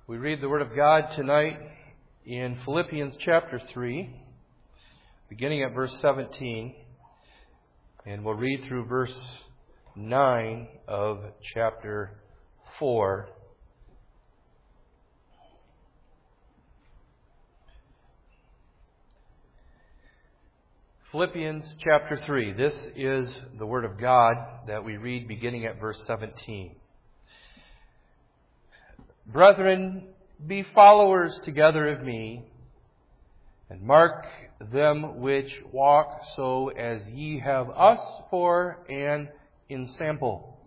We read the Word of God tonight in Philippians chapter 3, beginning at verse 17, and we'll read through verse 9 of chapter 4. Philippians chapter 3. This is the Word of God that we read beginning at verse 17. Brethren, be followers together of me, and mark them which walk so as ye have us for an ensample.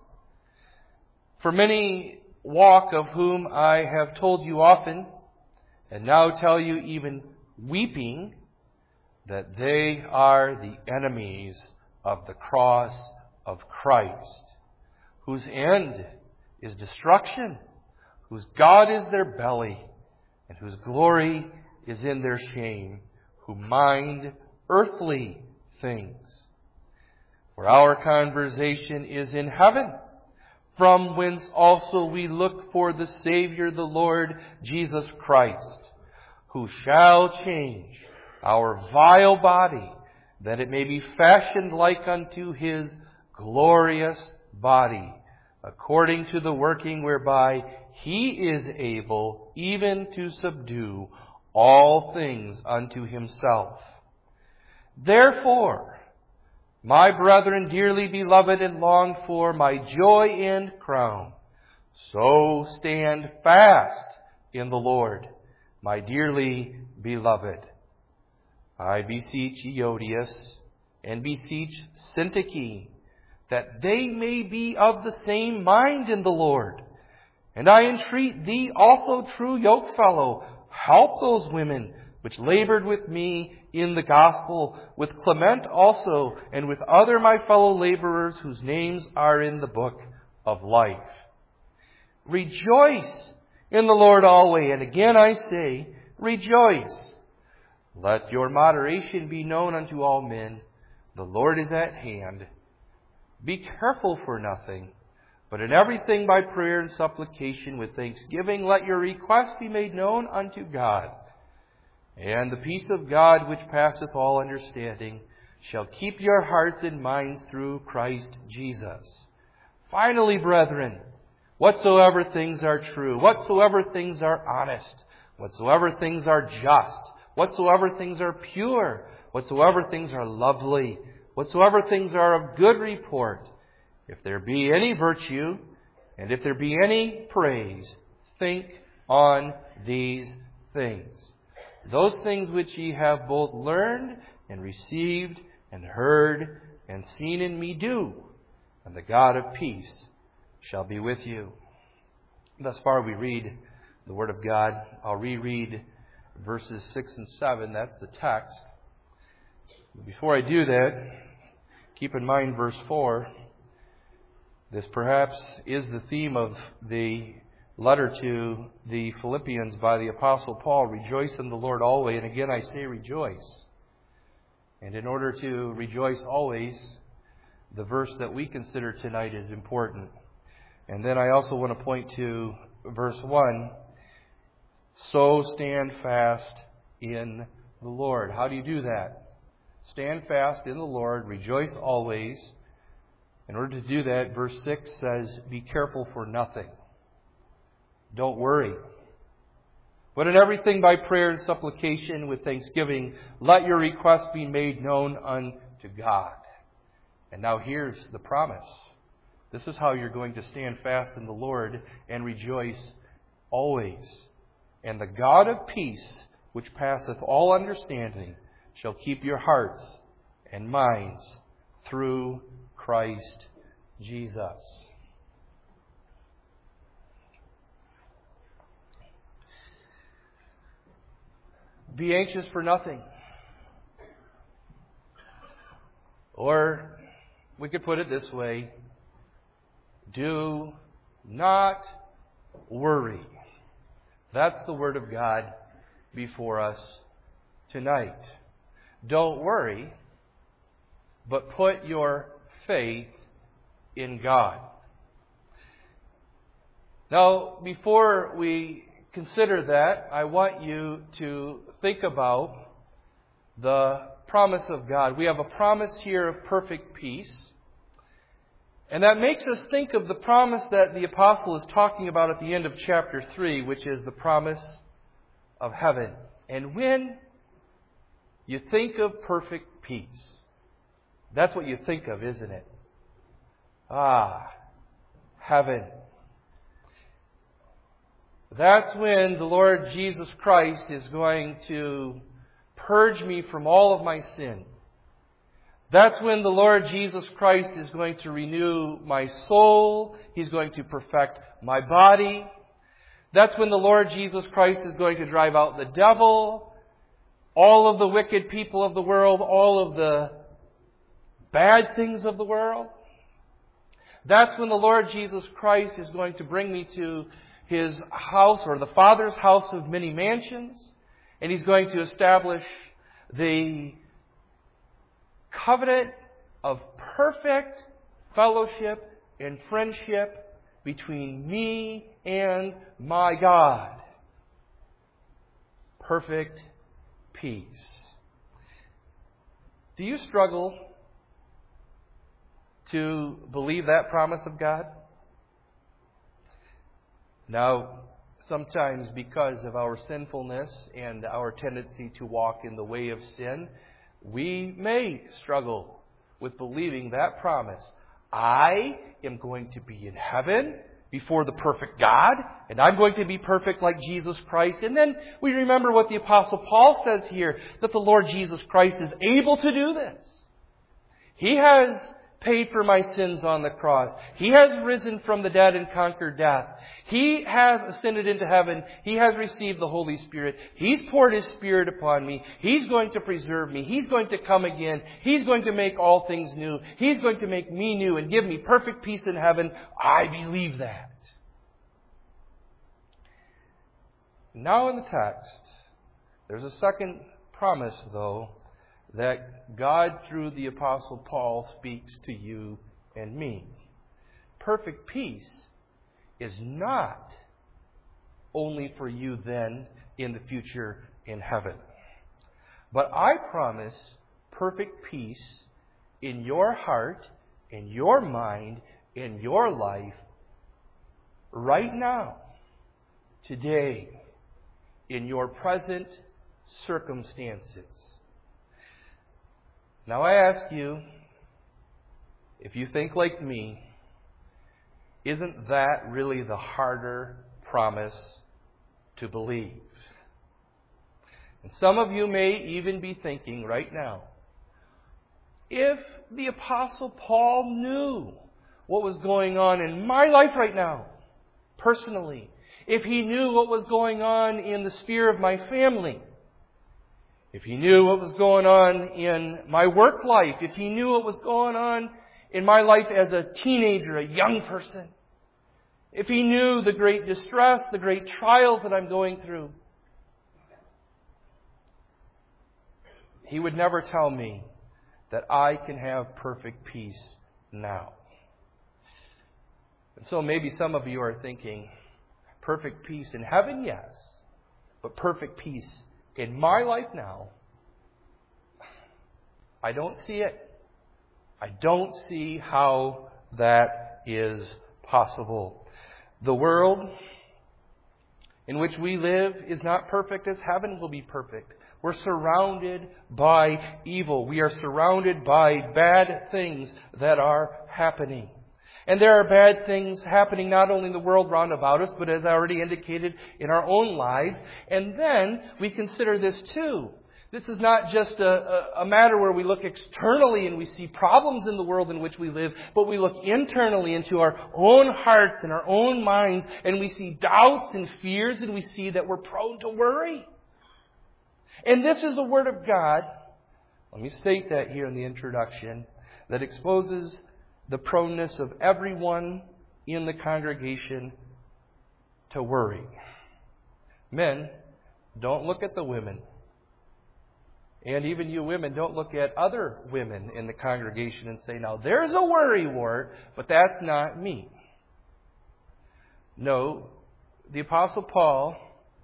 For many walk, of whom I have told you often, and now tell you even weeping, that they are the enemies of the cross of Christ, whose end is destruction, whose God is their belly, and whose glory is in their shame, who mind earthly things. For our conversation is in heaven, from whence also we look for the Savior, the Lord Jesus Christ, who shall change our vile body, that it may be fashioned like unto His glorious body, according to the working whereby He is able even to subdue all things unto Himself. Therefore, my brethren, dearly beloved and longed for, my joy and crown, so stand fast in the Lord, my dearly beloved. I beseech Euodias and beseech Syntyche, that they may be of the same mind in the Lord. And I entreat thee also, true yokefellow, help those women which labored with me in the gospel, with Clement also, and with other my fellow laborers whose names are in the book of life. Rejoice in the Lord always, and again I say, rejoice. Let your moderation be known unto all men. The Lord is at hand. Be careful for nothing, but in everything by prayer and supplication with thanksgiving, let your requests be made known unto God. And the peace of God, which passeth all understanding, shall keep your hearts and minds through Christ Jesus. Finally, brethren, whatsoever things are true, whatsoever things are honest, whatsoever things are just, whatsoever things are pure, whatsoever things are lovely, whatsoever things are of good report, if there be any virtue, and if there be any praise, think on these things. Those things which ye have both learned and received and heard and seen in me do, and the God of peace shall be with you. Thus far we read the Word of God. I'll reread verses 6 and 7. That's the text. Before I do that, keep in mind verse 4. This perhaps is the theme of the letter to the Philippians by the Apostle Paul. Rejoice in the Lord always. And again I say rejoice. And in order to rejoice always, the verse that we consider tonight is important. And then I also want to point to verse 1. So stand fast in the Lord. How do you do that? Stand fast in the Lord. Rejoice always. In order to do that, verse 6 says, be careful for nothing. Don't worry. But in everything by prayer and supplication with thanksgiving, let your requests be made known unto God. And now here's the promise. This is how you're going to stand fast in the Lord and rejoice always. And the God of peace, which passeth all understanding, shall keep your hearts and minds through Christ Jesus. Be anxious for nothing. Or we could put it this way. Do not worry. That's the Word of God before us tonight. Don't worry, but put your faith in God. Now, before we consider that, I want you to think about the promise of God. We have a promise here of perfect peace. And that makes us think of the promise that the apostle is talking about at the end of chapter 3, which is the promise of heaven. And when you think of perfect peace, that's what you think of, isn't it? Heaven. That's when the Lord Jesus Christ is going to purge me from all of my sin. That's when the Lord Jesus Christ is going to renew my soul. He's going to perfect my body. That's when the Lord Jesus Christ is going to drive out the devil, all of the wicked people of the world, all of the bad things of the world. That's when the Lord Jesus Christ is going to bring me to His house, or the Father's house of many mansions, and He's going to establish the covenant of perfect fellowship and friendship between me and my God. Perfect peace. Do you struggle to believe that promise of God? Now, sometimes because of our sinfulness and our tendency to walk in the way of sin, we may struggle with believing that promise. I am going to be in heaven before the perfect God, and I'm going to be perfect like Jesus Christ. And then we remember what the Apostle Paul says here, that the Lord Jesus Christ is able to do this. He has paid for my sins on the cross. He has risen from the dead and conquered death. He has ascended into heaven. He has received the Holy Spirit. He's poured His Spirit upon me. He's going to preserve me. He's going to come again. He's going to make all things new. He's going to make me new and give me perfect peace in heaven. I believe that. Now in the text, there's a second promise, though, that God, through the Apostle Paul, speaks to you and me. Perfect peace is not only for you then in the future in heaven. But I promise perfect peace in your heart, in your mind, in your life, right now, today, in your present circumstances. Now I ask you, if you think like me, isn't that really the harder promise to believe? And some of you may even be thinking right now, if the Apostle Paul knew what was going on in my life right now, personally, if he knew what was going on in the sphere of my family, if he knew what was going on in my work life, if he knew what was going on in my life as a teenager, a young person, if he knew the great distress, the great trials that I'm going through, he would never tell me that I can have perfect peace now. And so maybe some of you are thinking, perfect peace in heaven, yes, but perfect peace in my life now, I don't see it. I don't see how that is possible. The world in which we live is not perfect as heaven will be perfect. We're surrounded by evil. We are surrounded by bad things that are happening. And there are bad things happening not only in the world round about us, but as I already indicated, in our own lives. And then we consider this too. This is not just a matter where we look externally and we see problems in the world in which we live, but we look internally into our own hearts and our own minds, and we see doubts and fears, and we see that we're prone to worry. And this is the Word of God, let me state that here in the introduction, that exposes the proneness of everyone in the congregation to worry. Men, don't look at the women. And even you women, don't look at other women in the congregation and say, now there's a worry wart, but that's not me. No, the Apostle Paul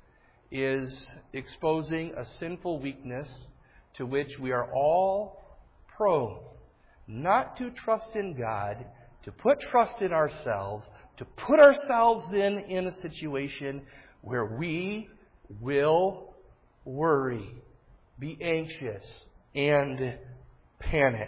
is exposing a sinful weakness to which we are all prone. Not to trust in God, to put trust in ourselves, to put ourselves in a situation where we will worry, be anxious, and panic.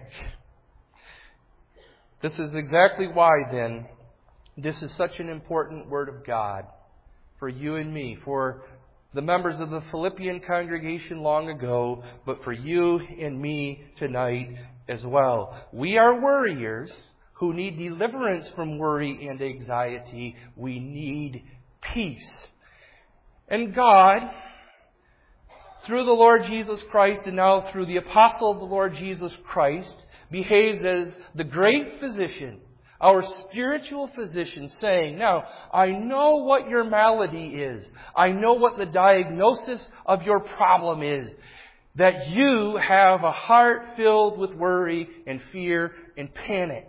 This is exactly why, then, this is such an important Word of God for you and me, for the members of the Philippian congregation long ago, but for you and me tonight as well. We are worriers who need deliverance from worry and anxiety. We need peace. And God, through the Lord Jesus Christ and now through the apostle of the Lord Jesus Christ, behaves as the great physician, our spiritual physician, saying, now, I know what your malady is. I know what the diagnosis of your problem is. That you have a heart filled with worry and fear and panic.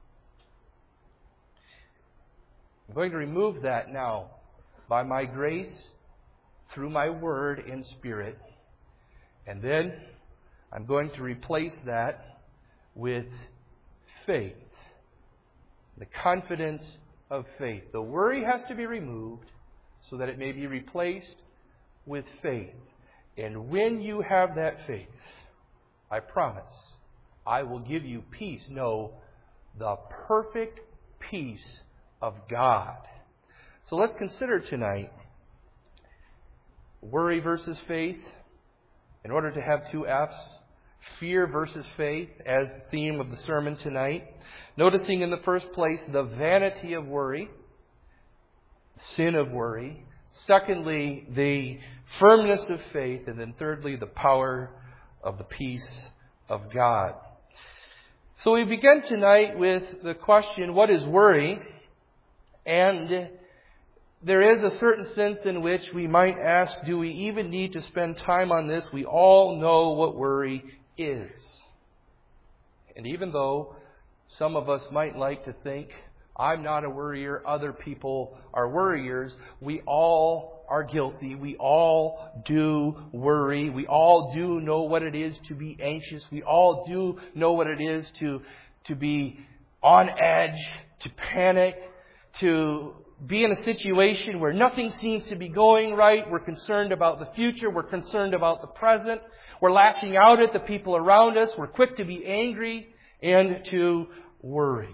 I'm going to remove that now by my grace, through my word and spirit. And then I'm going to replace that with faith. The confidence of faith. The worry has to be removed so that it may be replaced with faith. And when you have that faith, I promise, I will give you peace. No, the perfect peace of God. So let's consider tonight worry versus faith. In order to have two F's, fear versus faith as the theme of the sermon tonight. Noticing in the first place the vanity of worry, sin of worry. Secondly, the firmness of faith. And then thirdly, the power of the peace of God. So we begin tonight with the question, what is worry? And there is a certain sense in which we might ask, do we even need to spend time on this? We all know what worry is. And even though some of us might like to think, I'm not a worrier, other people are worriers, we all are guilty. We all do worry. We all do know what it is to be anxious. We all do know what it is to be on edge, to panic, to be in a situation where nothing seems to be going right. We're concerned about the future. We're concerned about the present. We're lashing out at the people around us. We're quick to be angry and to worry.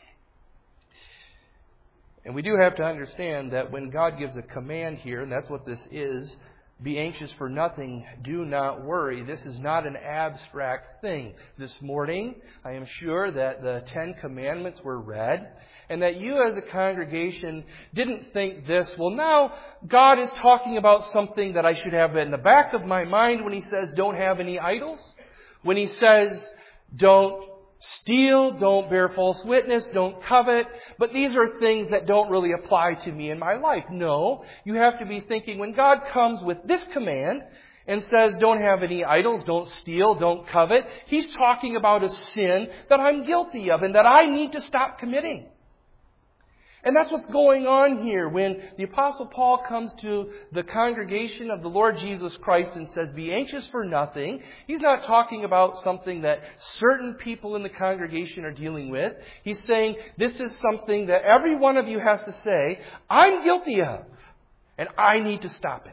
And we do have to understand that when God gives a command here, and that's what this is, be anxious for nothing, do not worry. This is not an abstract thing. This morning, I am sure that the 10 Commandments were read, and that you as a congregation didn't think this, well, now God is talking about something that I should have in the back of my mind when He says don't have any idols, when He says don't steal, don't bear false witness, don't covet. But these are things that don't really apply to me in my life. No, you have to be thinking when God comes with this command and says don't have any idols, don't steal, don't covet, He's talking about a sin that I'm guilty of and that I need to stop committing. And that's what's going on here when the Apostle Paul comes to the congregation of the Lord Jesus Christ and says, be anxious for nothing. He's not talking about something that certain people in the congregation are dealing with. He's saying this is something that every one of you has to say, I'm guilty of, and I need to stop it.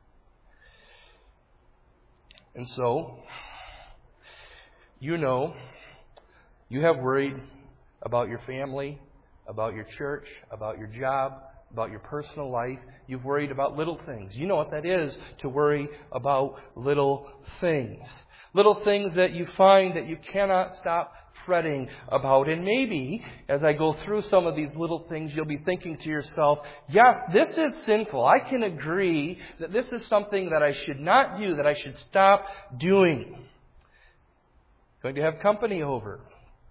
And so, you know, you have worried about your family, about your church, about your job, about your personal life. You've worried about little things. You know what that is, to worry about little things. Little things that you find that you cannot stop fretting about. And maybe, as I go through some of these little things, you'll be thinking to yourself, yes, this is sinful. I can agree that this is something that I should not do, that I should stop doing. Going to have company over.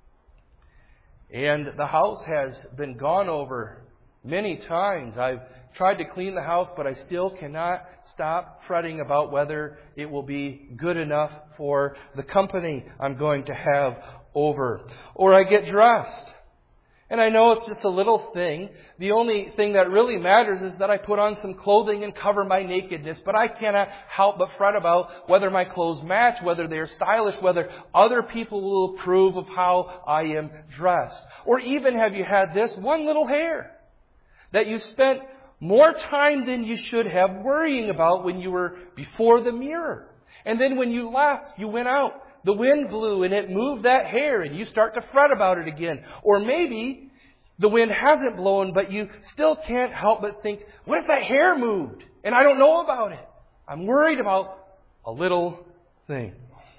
And the house has been gone over many times. I've tried to clean the house, but I still cannot stop fretting about whether it will be good enough for the company I'm going to have over. Or I get dressed, And I know it's just a little thing. The only thing that really matters is that I put on some clothing and cover my nakedness. But I cannot help but fret about whether my clothes match, whether they are stylish, whether other people will approve of how I am dressed. Or even have you had this one little hair that you spent more time than you should have worrying about when you were before the mirror. And then when you left, you went out. The wind blew and it moved that hair and you start to fret about it again. Or maybe the wind hasn't blown, but you still can't help but think, what if that hair moved and I don't know about it? I'm worried about a little thing.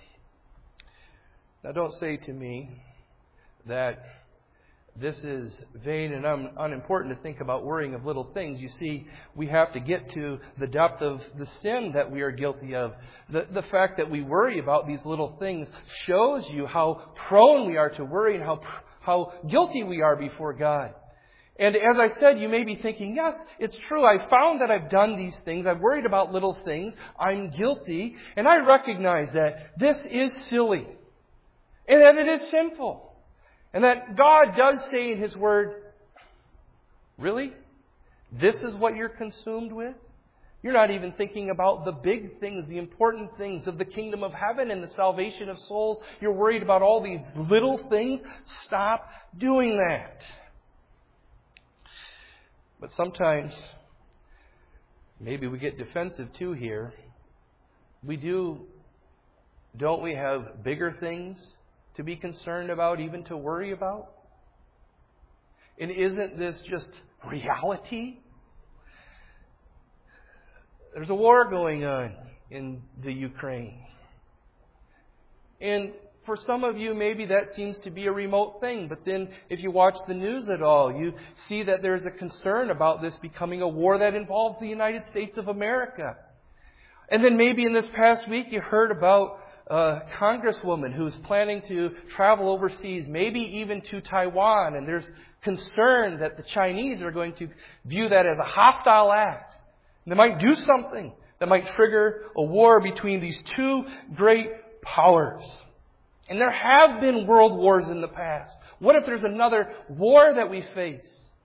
Now don't say to me that this is vain and unimportant to think about worrying of little things. You see, we have to get to the depth of the sin that we are guilty of. The fact that we worry about these little things shows you how prone we are to worry and how guilty we are before God. And as I said, you may be thinking, yes, it's true. I found that I've done these things. I've worried about little things. I'm guilty. And I recognize that this is silly and that it is sinful. And that God does say in His Word, really? This is what you're consumed with? You're not even thinking about the big things, the important things of the kingdom of heaven and the salvation of souls. You're worried about all these little things. Stop doing that. But sometimes, maybe we get defensive too here. Don't we have bigger things to be concerned about, even to worry about? And isn't this just reality? There's a war going on in the Ukraine. And for some of you, maybe that seems to be a remote thing. But then if you watch the news at all, you see that there's a concern about this becoming a war that involves the United States of America. And then maybe in this past week you heard about a congresswoman who's planning to travel overseas, maybe even to Taiwan, and there's concern that the Chinese are going to view that as a hostile act. And they might do something that might trigger a war between these two great powers. And there have been world wars in the past. What if there's another war that we face?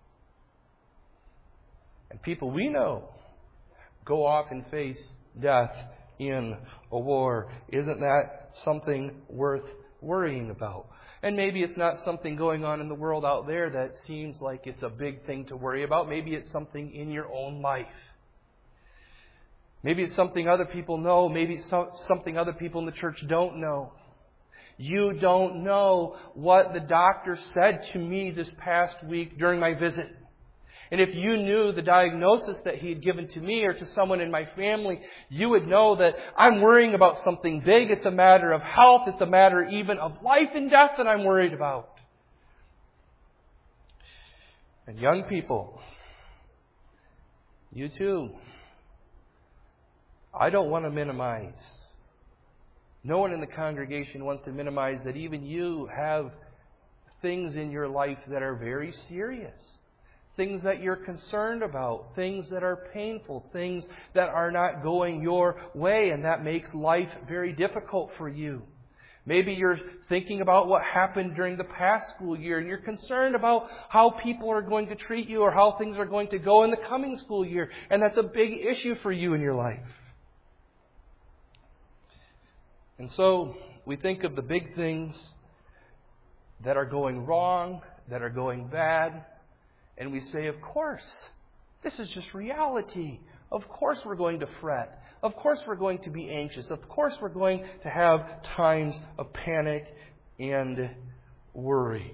And people we know go off and face death in a war. Isn't that something worth worrying about? And maybe it's not something going on in the world out there that seems like it's a big thing to worry about. Maybe it's something in your own life. Maybe it's something other people know. Maybe it's something other people in the church don't know. You don't know what the doctor said to me this past week during my visit. And if you knew the diagnosis that he had given to me or to someone in my family, you would know that I'm worrying about something big. It's a matter of health. It's a matter even of life and death that I'm worried about. And young people, you too. I don't want to minimize. No one in the congregation wants to minimize that even you have things in your life that are very serious. Things that you're concerned about, things that are painful, things that are not going your way, and that makes life very difficult for you. Maybe you're thinking about what happened during the past school year, and you're concerned about how people are going to treat you or how things are going to go in the coming school year, and that's a big issue for you in your life. And so we think of the big things that are going wrong, that are going bad, and we say, of course, this is just reality. Of course we're going to fret. Of course we're going to be anxious. Of course we're going to have times of panic and worry.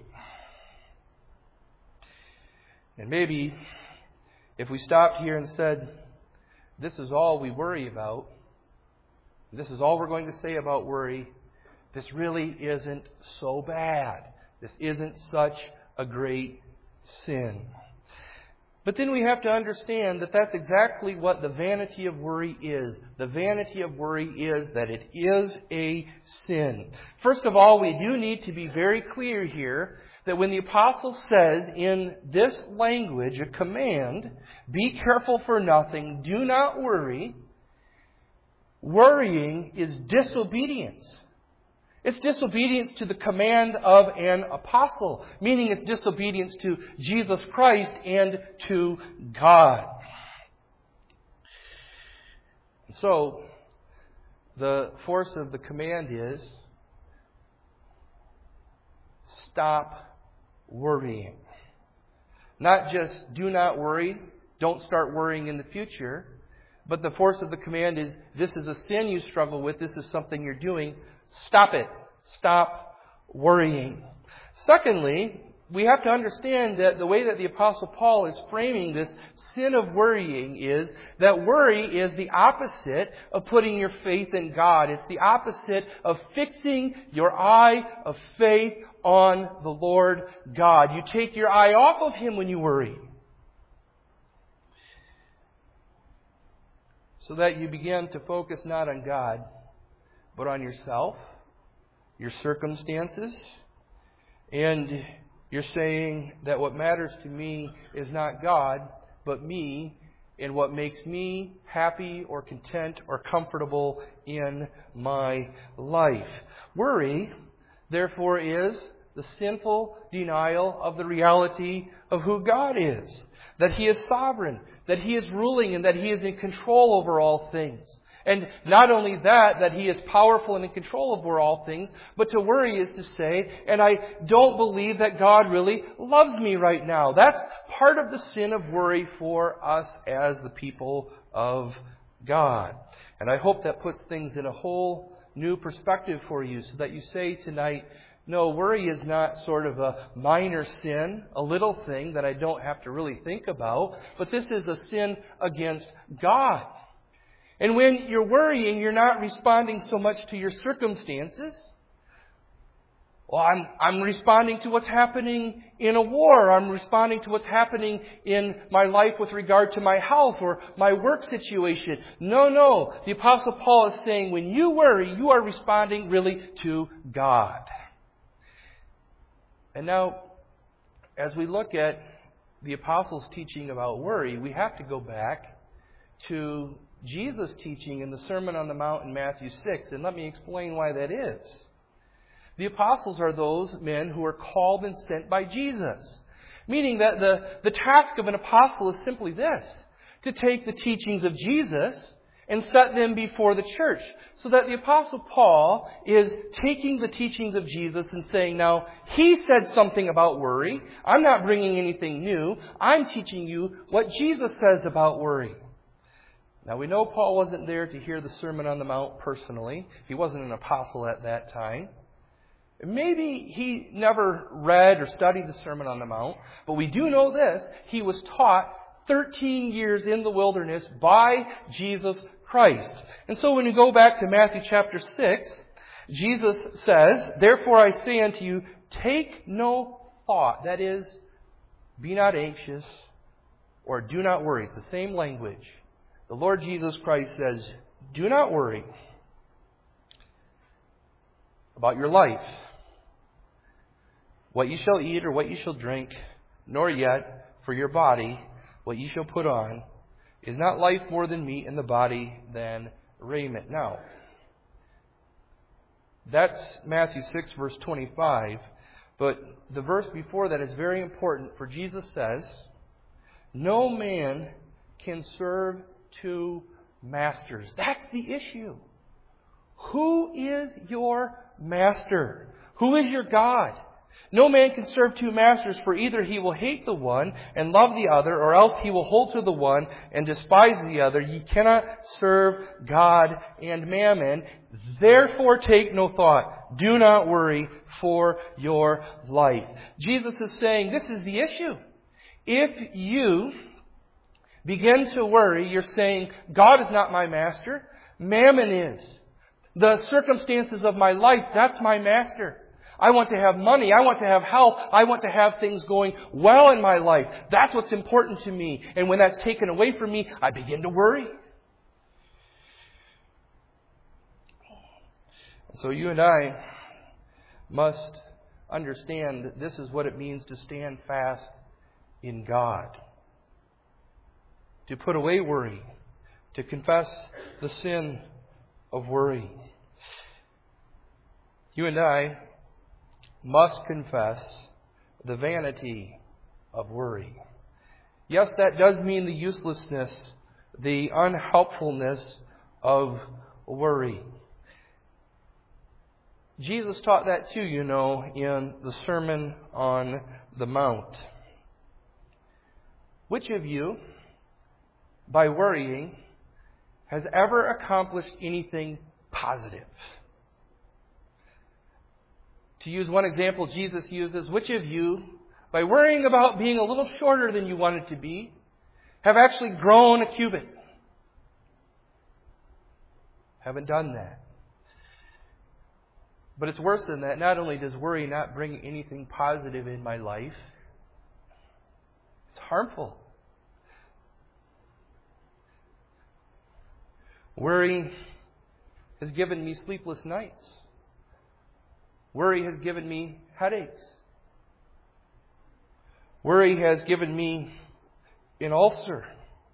And maybe if we stopped here and said, this is all we worry about, this is all we're going to say about worry, this really isn't so bad. This isn't such a great sin. But then we have to understand that that's exactly what the vanity of worry is. The vanity of worry is that it is a sin. First of all, we do need to be very clear here that when the apostle says in this language, a command, be careful for nothing, do not worry, worrying is disobedience. It's disobedience to the command of an apostle, meaning it's disobedience to Jesus Christ and to God. So, the force of the command is stop worrying. Not just do not worry, don't start worrying in the future, but the force of the command is this is a sin you struggle with, this is something you're doing. Stop it. Stop worrying. Secondly, we have to understand that the way that the Apostle Paul is framing this sin of worrying is that worry is the opposite of putting your faith in God. It's the opposite of fixing your eye of faith on the Lord God. You take your eye off of Him when you worry, so that you begin to focus not on God, but on yourself, your circumstances, and you're saying that what matters to me is not God, but me, and what makes me happy or content or comfortable in my life. Worry, therefore, is the sinful denial of the reality of who God is. That He is sovereign, that He is ruling, and that He is in control over all things. And not only that He is powerful and in control over all things, but to worry is to say, and I don't believe that God really loves me right now. That's part of the sin of worry for us as the people of God. And I hope that puts things in a whole new perspective for you, so that you say tonight, no, worry is not sort of a minor sin, a little thing that I don't have to really think about, but this is a sin against God. And when you're worrying, you're not responding so much to your circumstances. Well, I'm responding to what's happening in a war. I'm responding to what's happening in my life with regard to my health or my work situation. No. The Apostle Paul is saying when you worry, you are responding really to God. And now, as we look at the Apostles' teaching about worry, we have to go back to Jesus' teaching in the Sermon on the Mount in Matthew 6, and let me explain why that is. The apostles are those men who are called and sent by Jesus, meaning that the task of an apostle is simply this, to take the teachings of Jesus and set them before the church. So that the Apostle Paul is taking the teachings of Jesus and saying, now, He said something about worry. I'm not bringing anything new. I'm teaching you what Jesus says about worry. Now, we know Paul wasn't there to hear the Sermon on the Mount personally. He wasn't an apostle at that time. Maybe he never read or studied the Sermon on the Mount, but we do know this. He was taught 13 years in the wilderness by Jesus Christ. And so when you go back to Matthew chapter 6, Jesus says, therefore I say unto you, take no thought. That is, be not anxious or do not worry. It's the same language. The Lord Jesus Christ says, do not worry about your life, what you shall eat or what you shall drink, nor yet for your body what you shall put on. Is not life more than meat, and the body than raiment? Now, that's Matthew 6, verse 25. But the verse before that is very important, for Jesus says, no man can serve two masters. That's the issue. Who is your master? Who is your God? No man can serve two masters, for either he will hate the one and love the other, or else he will hold to the one and despise the other. Ye cannot serve God and mammon. Therefore take no thought. Do not worry for your life. Jesus is saying this is the issue. If you begin to worry, you're saying, God is not my master. Mammon is. The circumstances of my life, that's my master. I want to have money. I want to have health. I want to have things going well in my life. That's what's important to me. And when that's taken away from me, I begin to worry. So you and I must understand that this is what it means to stand fast in God. To put away worry. To confess the sin of worry. You and I must confess the vanity of worry. Yes, that does mean the uselessness, the unhelpfulness of worry. Jesus taught that too, in the Sermon on the Mount. Which of you, by worrying, has ever accomplished anything positive? To use one example Jesus uses, which of you, by worrying about being a little shorter than you wanted to be, have actually grown a cubit? Haven't done that. But it's worse than that. Not only does worry not bring anything positive in my life, it's harmful. Worry has given me sleepless nights. Worry has given me headaches. Worry has given me an ulcer.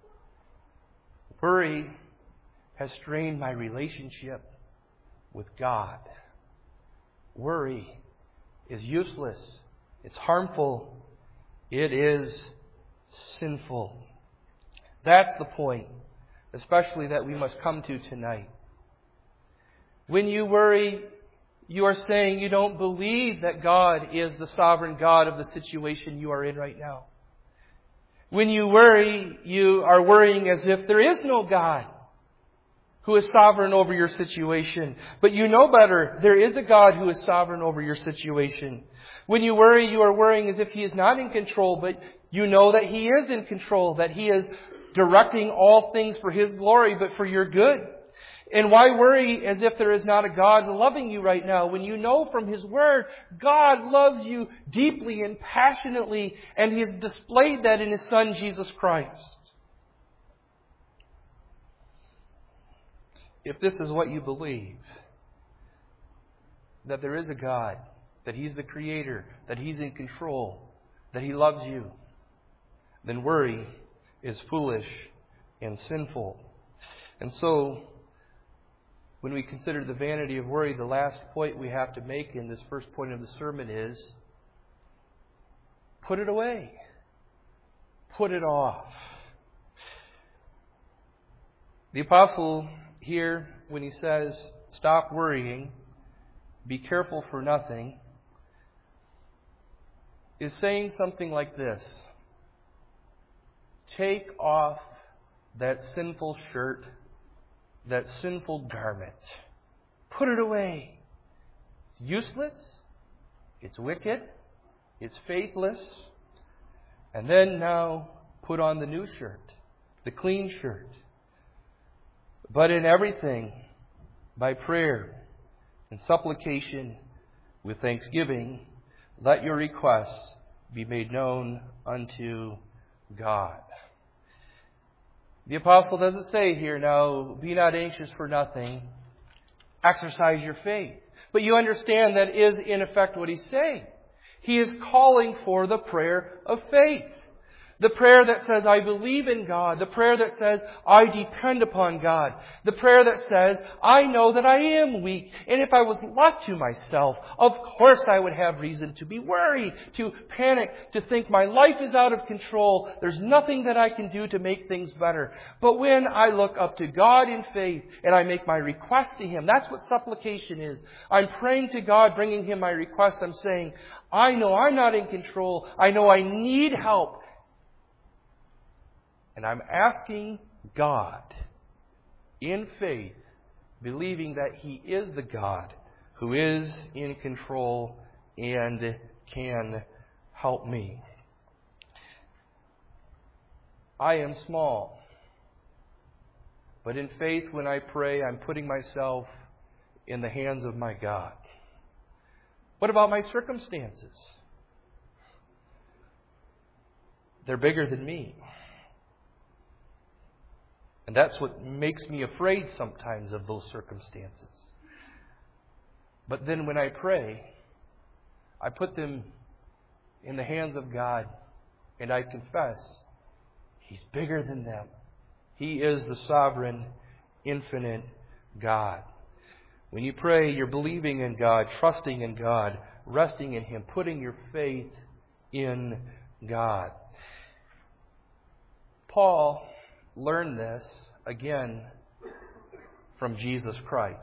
Worry has strained my relationship with God. Worry is useless. It's harmful. It is sinful. That's the point, especially that we must come to tonight. When you worry, you are saying you don't believe that God is the sovereign God of the situation you are in right now. When you worry, you are worrying as if there is no God who is sovereign over your situation. But you know better. There is a God who is sovereign over your situation. When you worry, you are worrying as if He is not in control, but you know that He is in control, that He is directing all things for His glory, but for your good. And why worry as if there is not a God loving you right now when you know from His Word God loves you deeply and passionately, and He has displayed that in His Son Jesus Christ? If this is what you believe, that there is a God, that He's the Creator, that He's in control, that He loves you, then worry is foolish and sinful. And so, when we consider the vanity of worry, the last point we have to make in this first point of the sermon is, put it away. Put it off. The apostle here, when he says, stop worrying, be careful for nothing, is saying something like this. Take off that sinful shirt, that sinful garment. Put it away. It's useless. It's wicked. It's faithless. And then now put on the new shirt, the clean shirt. But in everything, by prayer and supplication with thanksgiving, let your requests be made known unto God. The apostle doesn't say here, now, be not anxious for nothing. Exercise your faith. But you understand that is in effect what he's saying. He is calling for the prayer of faith. The prayer that says, I believe in God. The prayer that says, I depend upon God. The prayer that says, I know that I am weak. And if I was left to myself, of course I would have reason to be worried, to panic, to think my life is out of control. There's nothing that I can do to make things better. But when I look up to God in faith and I make my request to Him, that's what supplication is. I'm praying to God, bringing Him my request. I'm saying, I know I'm not in control. I know I need help. And I'm asking God in faith, believing that He is the God who is in control and can help me. I am small, but in faith when I pray, I'm putting myself in the hands of my God. What about my circumstances? They're bigger than me. And that's what makes me afraid sometimes of those circumstances. But then when I pray, I put them in the hands of God and I confess He's bigger than them. He is the sovereign, infinite God. When you pray, you're believing in God, trusting in God, resting in Him, putting your faith in God. Paul learned this, again, from Jesus Christ.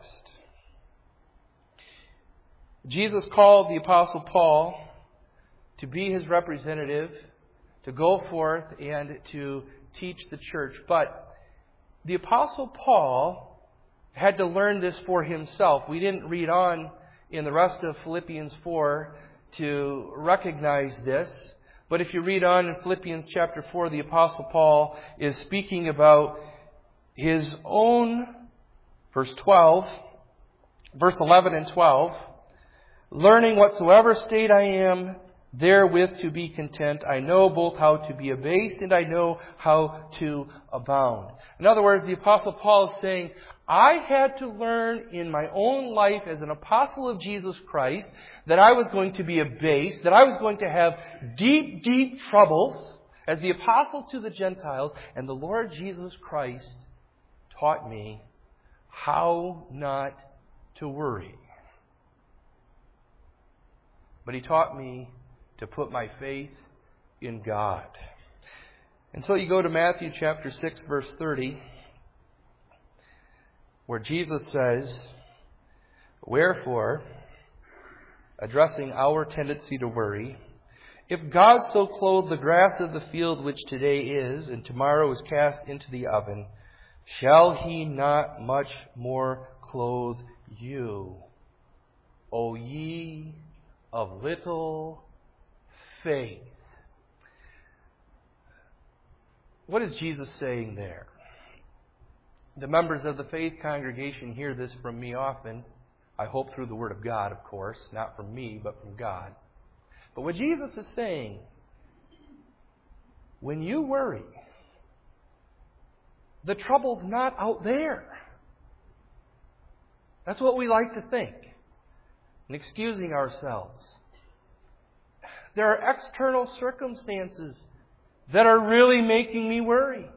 Jesus called the Apostle Paul to be His representative, to go forth and to teach the church. But the Apostle Paul had to learn this for himself. We didn't read on in the rest of Philippians 4 to recognize this. But if you read on in Philippians chapter 4, the Apostle Paul is speaking about his own, verse 11 and 12, learning whatsoever state I am, therewith to be content. I know both how to be abased and I know how to abound. In other words, the Apostle Paul is saying, I had to learn in my own life as an apostle of Jesus Christ that I was going to be abased, that I was going to have deep, deep troubles as the apostle to the Gentiles, and the Lord Jesus Christ taught me how not to worry. But He taught me to put my faith in God. And so you go to Matthew chapter 6, verse 30, where Jesus says, wherefore, addressing our tendency to worry, if God so clothe the grass of the field which today is, and tomorrow is cast into the oven, shall He not much more clothe you, O ye of little faith? What is Jesus saying there? The members of the faith congregation hear this from me often. I hope through the Word of God, of course. Not from me, but from God. But what Jesus is saying, when you worry, the trouble's not out there. That's what we like to think. And excusing ourselves. There are external circumstances that are really making me worry.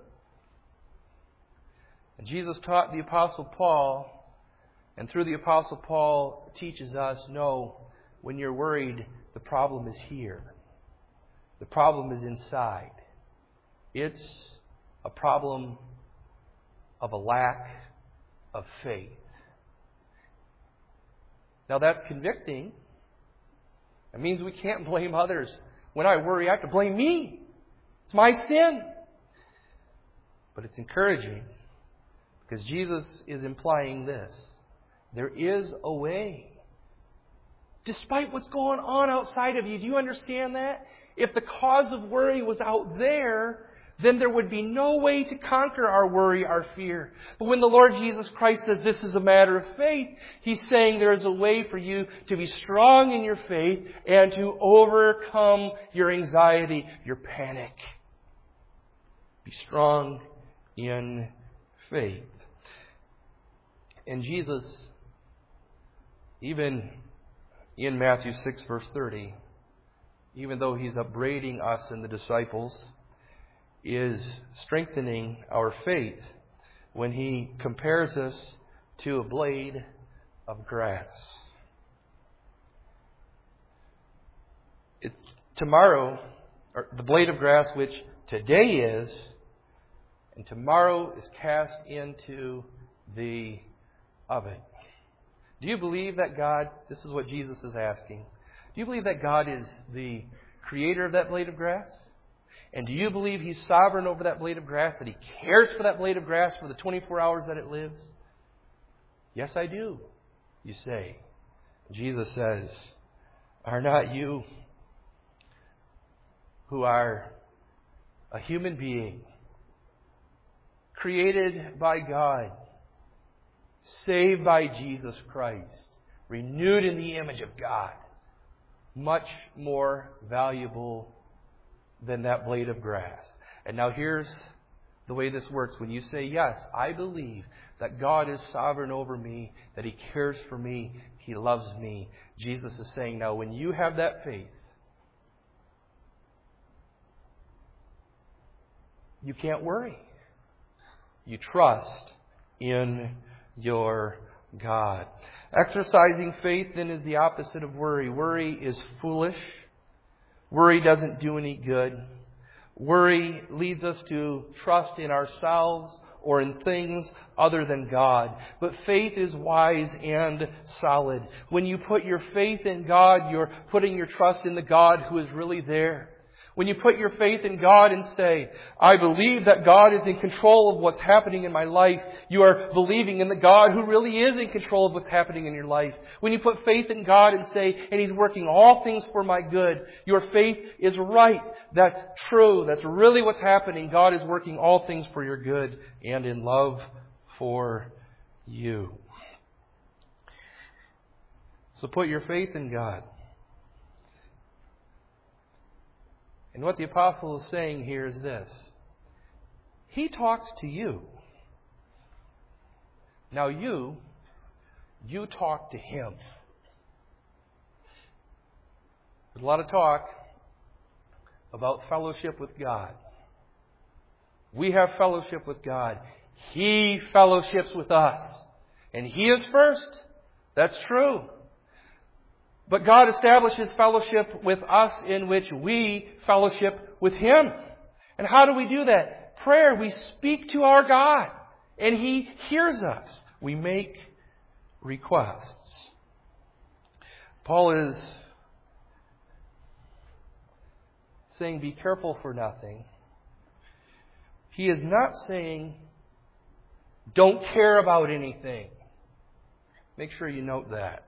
And Jesus taught the Apostle Paul, and through the Apostle Paul teaches us, no, when you're worried, the problem is here. The problem is inside. It's a problem of a lack of faith. Now that's convicting. It means we can't blame others. When I worry, I have to blame me. It's my sin. But it's encouraging because Jesus is implying this. There is a way. Despite what's going on outside of you, do you understand that? If the cause of worry was out there, then there would be no way to conquer our worry, our fear. But when the Lord Jesus Christ says this is a matter of faith, He's saying there is a way for you to be strong in your faith and to overcome your anxiety, your panic. Be strong in faith. And Jesus, even in Matthew 6, verse 30, even though He's upbraiding us and the disciples, is strengthening our faith when He compares us to a blade of grass. It's tomorrow, or the blade of grass which today is, and tomorrow is cast into the oven. Do you believe that God, this is what Jesus is asking, do you believe that God is the creator of that blade of grass? And do you believe He's sovereign over that blade of grass, that He cares for that blade of grass for the 24 hours that it lives? Yes, I do, you say. Jesus says, are not you, who are a human being, created by God, saved by Jesus Christ, renewed in the image of God, much more valuable than that blade of grass? And now here's the way this works. When you say, yes, I believe that God is sovereign over me, that He cares for me, He loves me, Jesus is saying, now when you have that faith, you can't worry. You trust in your God. Exercising faith then is the opposite of worry. Worry is foolish. Worry doesn't do any good. Worry leads us to trust in ourselves or in things other than God. But faith is wise and solid. When you put your faith in God, you're putting your trust in the God who is really there. When you put your faith in God and say, I believe that God is in control of what's happening in my life, you are believing in the God who really is in control of what's happening in your life. When you put faith in God and say, and He's working all things for my good, your faith is right. That's true. That's really what's happening. God is working all things for your good and in love for you. So put your faith in God. And what the apostle is saying here is this. He talks to you. Now you talk to Him. There's a lot of talk about fellowship with God. We have fellowship with God. He fellowships with us. And He is first. That's true. But God establishes fellowship with us in which we fellowship with Him. And how do we do that? Prayer. We speak to our God. And He hears us. We make requests. Paul is saying, be careful for nothing. He is not saying, don't care about anything. Make sure you note that.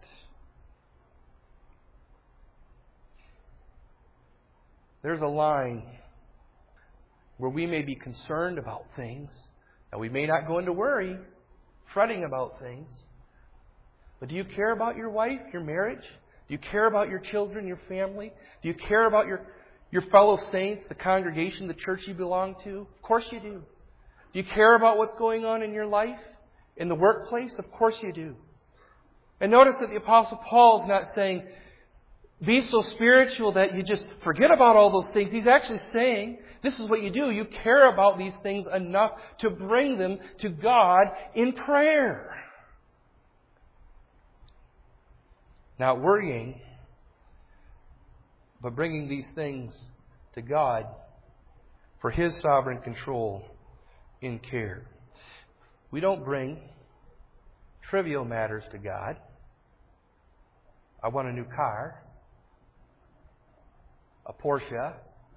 There's a line where we may be concerned about things. Now, we may not go into worry, fretting about things. But do you care about your wife, your marriage? Do you care about your children, your family? Do you care about your fellow saints, the congregation, the church you belong to? Of course you do. Do you care about what's going on in your life? In the workplace? Of course you do. And notice that the Apostle Paul is not saying, be so spiritual that you just forget about all those things. He's actually saying, this is what you do. You care about these things enough to bring them to God in prayer. Not worrying, but bringing these things to God for His sovereign control in care. We don't bring trivial matters to God. I want a new car. A Porsche,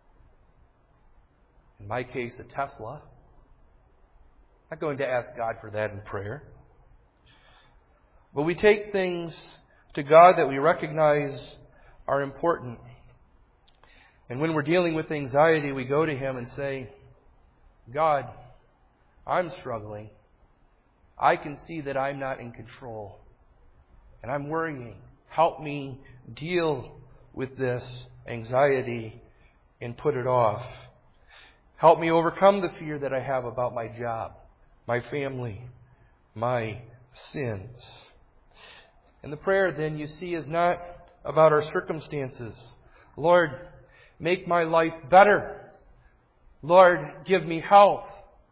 in my case a Tesla. I'm not going to ask God for that in prayer. But we take things to God that we recognize are important. And when we're dealing with anxiety, we go to Him and say, God, I'm struggling. I can see that I'm not in control. And I'm worrying. Help me deal with this anxiety and put it off. Help me overcome the fear that I have about my job, my family, my sins. And the prayer then, you see, is not about our circumstances. Lord, make my life better. Lord, give me health.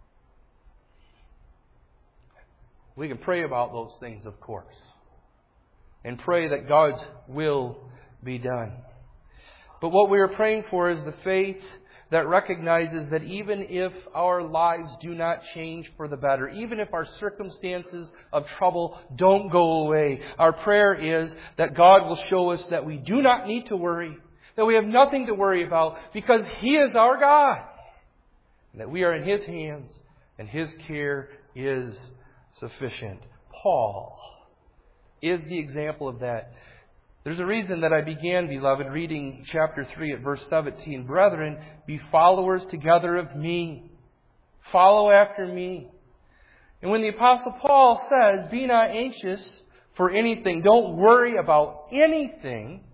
We can pray about those things, of course, and pray that God's will be done. But what we are praying for is the faith that recognizes that even if our lives do not change for the better, even if our circumstances of trouble don't go away, our prayer is that God will show us that we do not need to worry, that we have nothing to worry about because He is our God, and that we are in His hands and His care is sufficient. Paul is the example of that. There's a reason that I began, beloved, reading chapter 3 at verse 17. Brethren, be followers together of me. Follow after me. And when the Apostle Paul says, be not anxious for anything, don't worry about anything,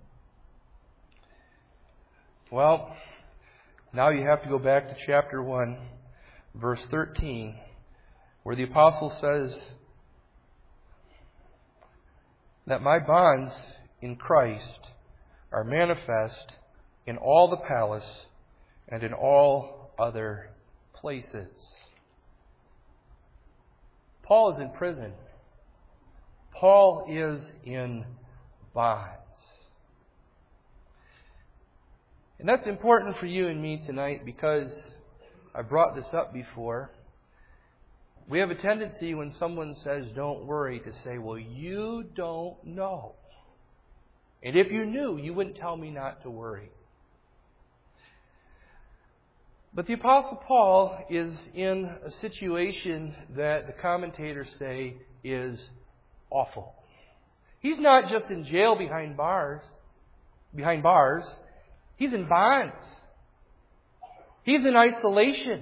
well, now you have to go back to chapter 1, verse 13, where the Apostle says that my bonds in Christ are manifest in all the palace and in all other places. Paul is in prison. Paul is in bonds. And that's important for you and me tonight because I brought this up before. We have a tendency when someone says, don't worry, to say, well, you don't know. And if you knew, you wouldn't tell me not to worry. But the Apostle Paul is in a situation that the commentators say is awful. He's not just in jail behind bars. He's in bonds. He's in isolation.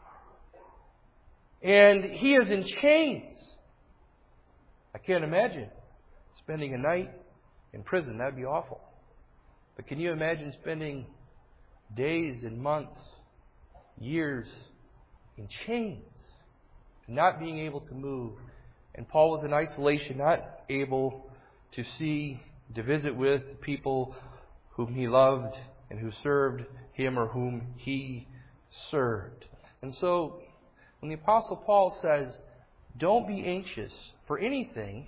And he is in chains. I can't imagine spending a night in prison. That'd be awful. But can you imagine spending days and months, years in chains, not being able to move? And Paul was in isolation, not able to see, to visit with people whom he loved and who served him or whom he served. And so, when the Apostle Paul says, don't be anxious for anything,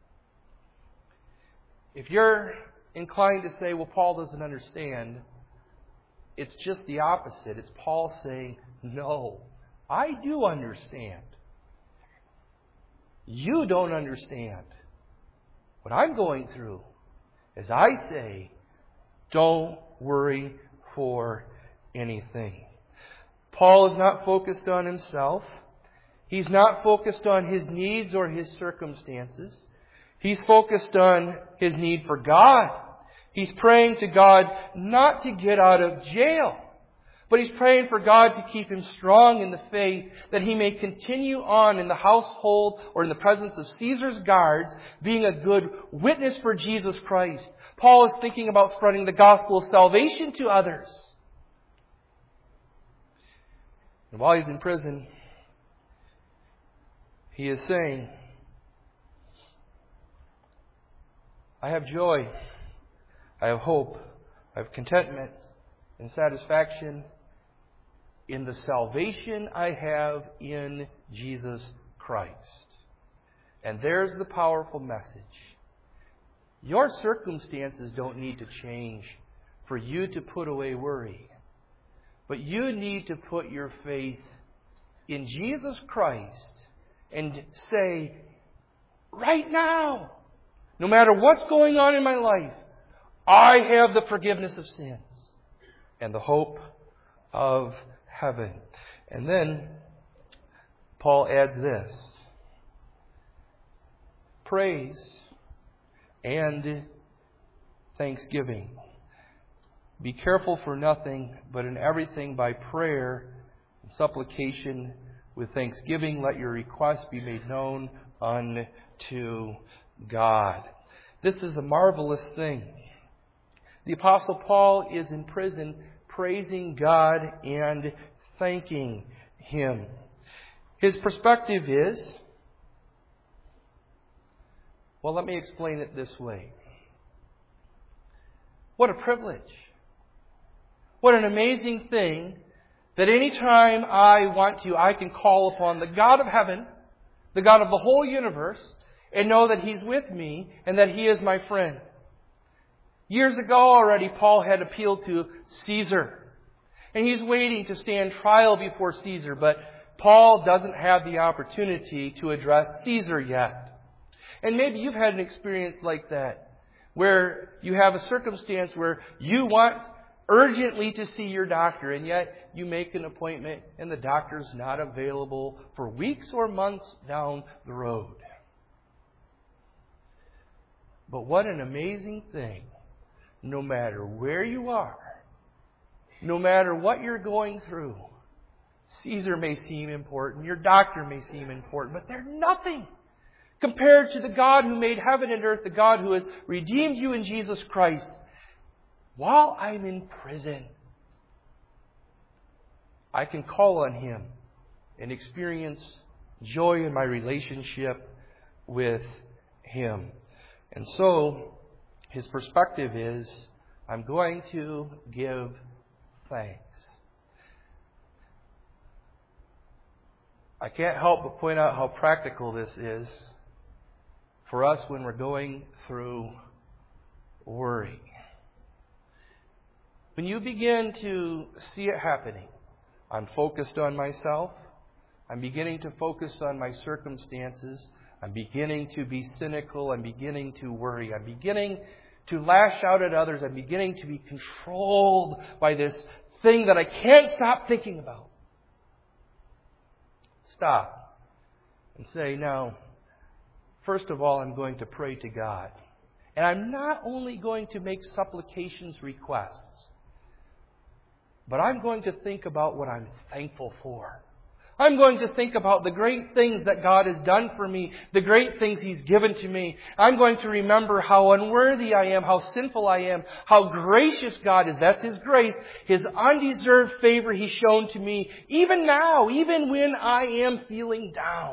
if you're inclined to say, well, Paul doesn't understand, it's just the opposite. It's Paul saying, no, I do understand. You don't understand what I'm going through. As I say, don't worry for anything. Paul is not focused on himself. He's not focused on his needs or his circumstances. He's focused on his need for God. He's praying to God not to get out of jail, but he's praying for God to keep him strong in the faith, that he may continue on in the household or in the presence of Caesar's guards, being a good witness for Jesus Christ. Paul is thinking about spreading the gospel of salvation to others. And while he's in prison, he is saying, I have joy, I have hope, I have contentment and satisfaction in the salvation I have in Jesus Christ. And there's the powerful message. Your circumstances don't need to change for you to put away worry. But you need to put your faith in Jesus Christ and say, right now, no matter what's going on in my life, I have the forgiveness of sins and the hope of heaven. And then Paul adds this: praise and thanksgiving. Be careful for nothing, but in everything by prayer and supplication with thanksgiving let your requests be made known unto God. This is a marvelous thing. The Apostle Paul is in prison praising God and thanking Him. His perspective is, well, let me explain it this way. What a privilege. What an amazing thing that any time I want to, I can call upon the God of heaven, the God of the whole universe, and know that He's with me and that He is my friend. Years ago already, Paul had appealed to Caesar. And he's waiting to stand trial before Caesar, but Paul doesn't have the opportunity to address Caesar yet. And maybe you've had an experience like that, where you have a circumstance where you want urgently to see your doctor, and yet you make an appointment and the doctor's not available for weeks or months down the road. But what an amazing thing. No matter where you are, no matter what you're going through, Caesar may seem important, your doctor may seem important, but they're nothing compared to the God who made heaven and earth, the God who has redeemed you in Jesus Christ. While I'm in prison, I can call on Him and experience joy in my relationship with Him. And so, his perspective is, I'm going to give thanks. I can't help but point out how practical this is for us when we're going through worry. When you begin to see it happening, I'm focused on myself. I'm beginning to focus on my circumstances. I'm beginning to be cynical. I'm beginning to worry. I'm beginning to lash out at others. I'm beginning to be controlled by this thing that I can't stop thinking about. Stop and say, now, first of all, I'm going to pray to God. And I'm not only going to make supplications, requests, but I'm going to think about what I'm thankful for. I'm going to think about the great things that God has done for me, the great things He's given to me. I'm going to remember how unworthy I am, how sinful I am, how gracious God is. That's His grace, His undeserved favor He's shown to me, even now, even when I am feeling down.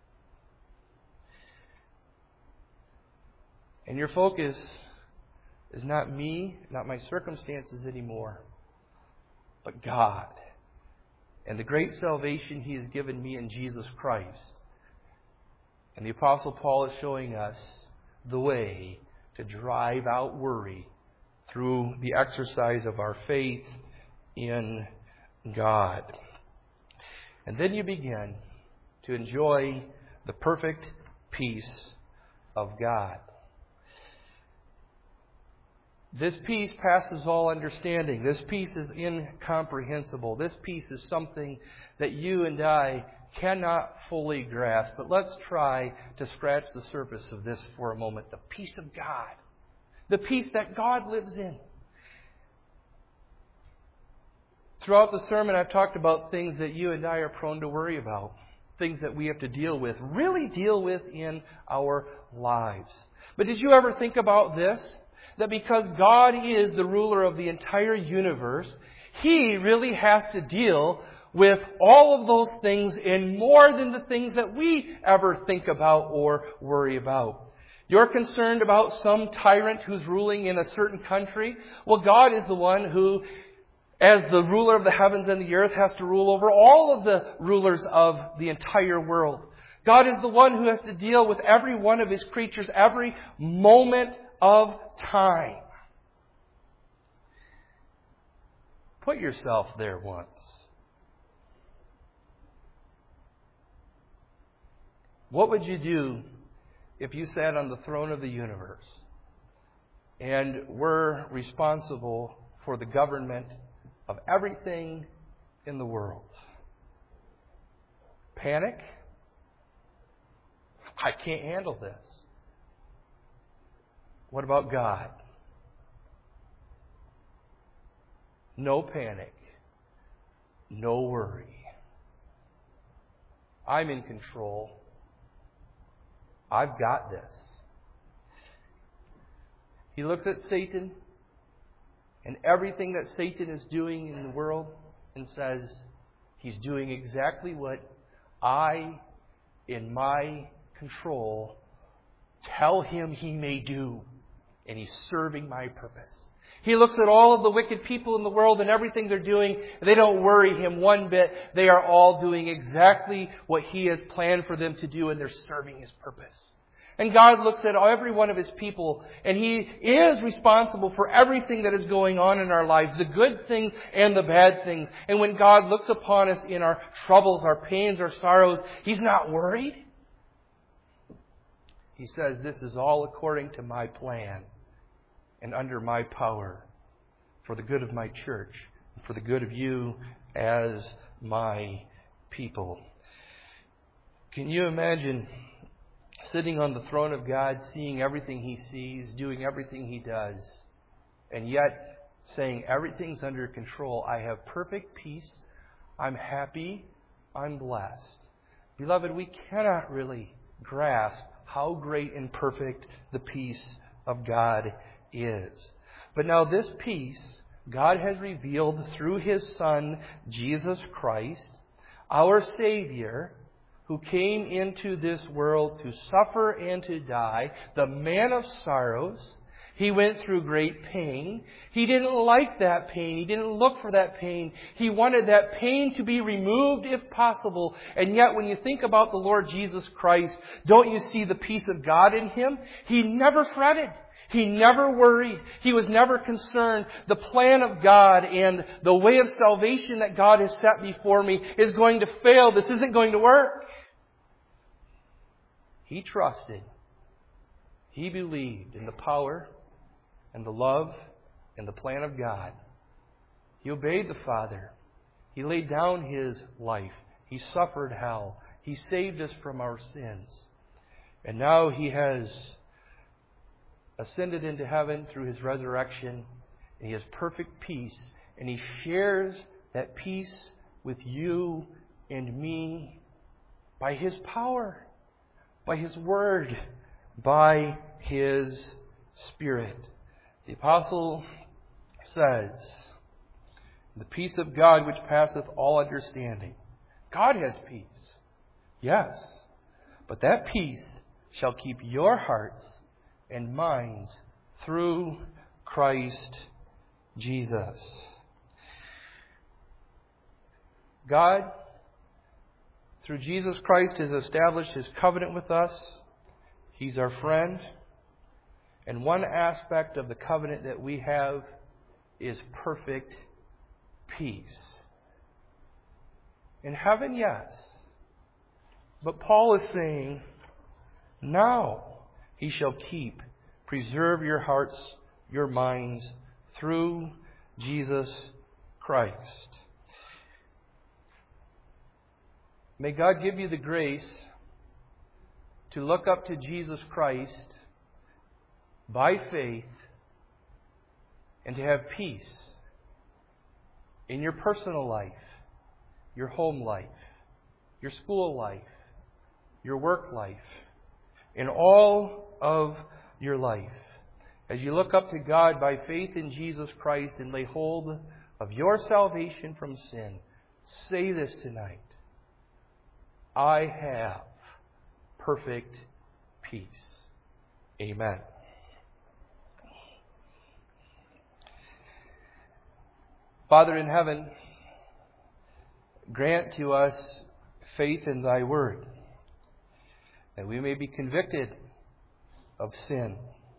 And your focus is not me, not my circumstances anymore, but God. And the great salvation He has given me in Jesus Christ. And the Apostle Paul is showing us the way to drive out worry through the exercise of our faith in God. And then you begin to enjoy the perfect peace of God. This peace passes all understanding. This peace is incomprehensible. This peace is something that you and I cannot fully grasp. But let's try to scratch the surface of this for a moment. The peace of God. The peace that God lives in. Throughout the sermon, I've talked about things that you and I are prone to worry about. Things that we have to deal with, really deal with in our lives. But did you ever think about this? That because God is the ruler of the entire universe, He really has to deal with all of those things and more than the things that we ever think about or worry about. You're concerned about some tyrant who's ruling in a certain country. Well, God is the one who, as the ruler of the heavens and the earth, has to rule over all of the rulers of the entire world. God is the one who has to deal with every one of His creatures every moment of time. Put yourself there once. What would you do if you sat on the throne of the universe and were responsible for the government of everything in the world? Panic? I can't handle this. What about God? No panic. No worry. I'm in control. I've got this. He looks at Satan and everything that Satan is doing in the world and says, he's doing exactly what I, in my control, tell him he may do. And he's serving my purpose. He looks at all of the wicked people in the world and everything they're doing. They don't worry him one bit. They are all doing exactly what he has planned for them to do, and they're serving his purpose. And God looks at every one of His people, and He is responsible for everything that is going on in our lives, the good things and the bad things. And when God looks upon us in our troubles, our pains, our sorrows, He's not worried. He says, this is all according to my plan and under my power for the good of my church and for the good of you as my people. Can you imagine sitting on the throne of God, seeing everything He sees, doing everything He does, and yet saying everything's under control? I have perfect peace. I'm happy. I'm blessed. Beloved, we cannot really grasp how great and perfect the peace of God is. But now this peace God has revealed through His Son, Jesus Christ, our Savior, who came into this world to suffer and to die, the man of sorrows. He went through great pain. He didn't like that pain. He didn't look for that pain. He wanted that pain to be removed if possible. And yet when you think about the Lord Jesus Christ, don't you see the peace of God in Him? He never fretted. He never worried. He was never concerned. The plan of God and the way of salvation that God has set before me is going to fail. This isn't going to work. He trusted. He believed in the power and the love and the plan of God. He obeyed the Father. He laid down His life. He suffered hell. He saved us from our sins. And now He has ascended into heaven through His resurrection. And He has perfect peace. And He shares that peace with you and me by His power, by His Word, by His Spirit. The Apostle says, the peace of God which passeth all understanding. God has peace. Yes. But that peace shall keep your hearts and minds through Christ Jesus. God, through Jesus Christ, has established His covenant with us. He's our friend. And one aspect of the covenant that we have is perfect peace. In heaven, yes. But Paul is saying, now He shall preserve your hearts, your minds, through Jesus Christ. May God give you the grace to look up to Jesus Christ by faith and to have peace in your personal life, your home life, your school life, your work life, in all of your life. As you look up to God by faith in Jesus Christ and lay hold of your salvation from sin, say this tonight: I have perfect peace. Amen. Father in heaven, grant to us faith in Thy Word, that we may be convicted of sin.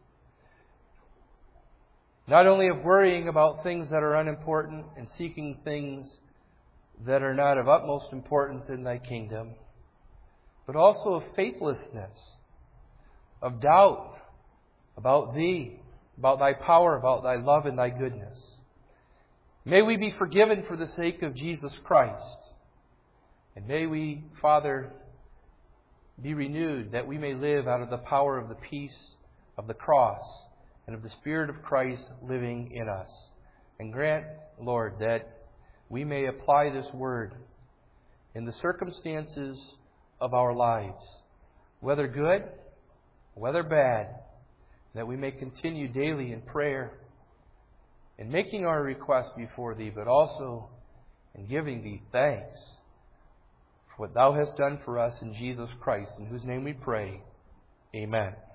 Not only of worrying about things that are unimportant and seeking things that are not of utmost importance in Thy kingdom, but also of faithlessness, of doubt about Thee, about Thy power, about Thy love and Thy goodness. May we be forgiven for the sake of Jesus Christ. And may we, Father, be renewed that we may live out of the power of the peace of the cross and of the Spirit of Christ living in us. And grant, Lord, that we may apply this Word in the circumstances of our lives, whether good, whether bad, that we may continue daily in prayer, in making our requests before Thee, but also in giving Thee thanks for what Thou hast done for us in Jesus Christ, in whose name we pray. Amen.